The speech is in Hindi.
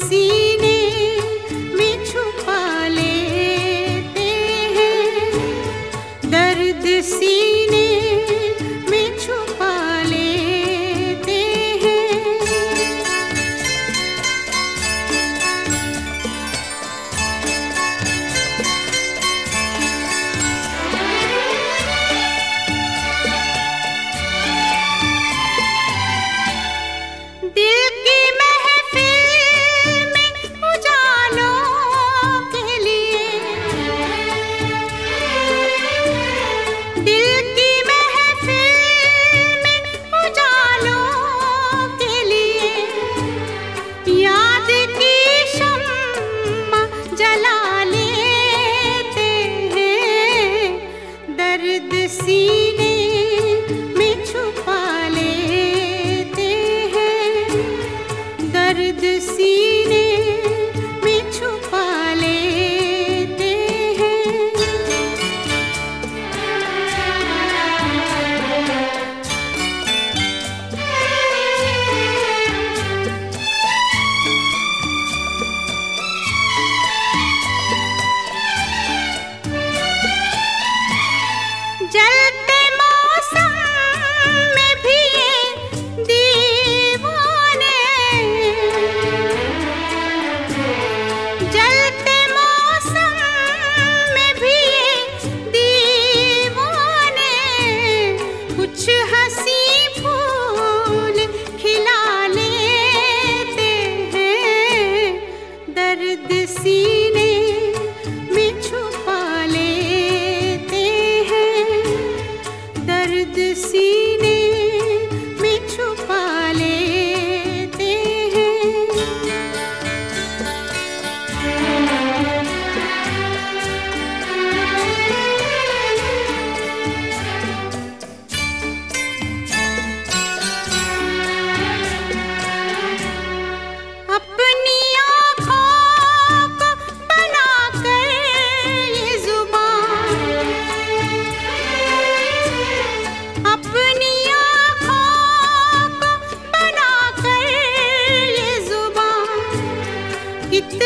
सीने में छुपा लेते हैं, दर्द सीने में छुपा लेते हैं। दिल की महफिल में उजालों के लिए, दिल की महफिल में उजालों के लिए, याद की शम्मा जला लेते हैं, दर्द सीने में छुपा लेते हैं, दर्द सीने में छुपा लेते हैं। जलते मौसम में भी ये दीवाने, जलते मौसम में भी ये दीवाने, कुछ हंसी फूल खिला लेते हैं, दर्द सीने में छुपा लेते हैं, दर्द सीने में छुपा लेते हैं। अपनी आँखों को बनाकर ये जुबान, अपनी आँखों को बनाकर ये जुबान, कितने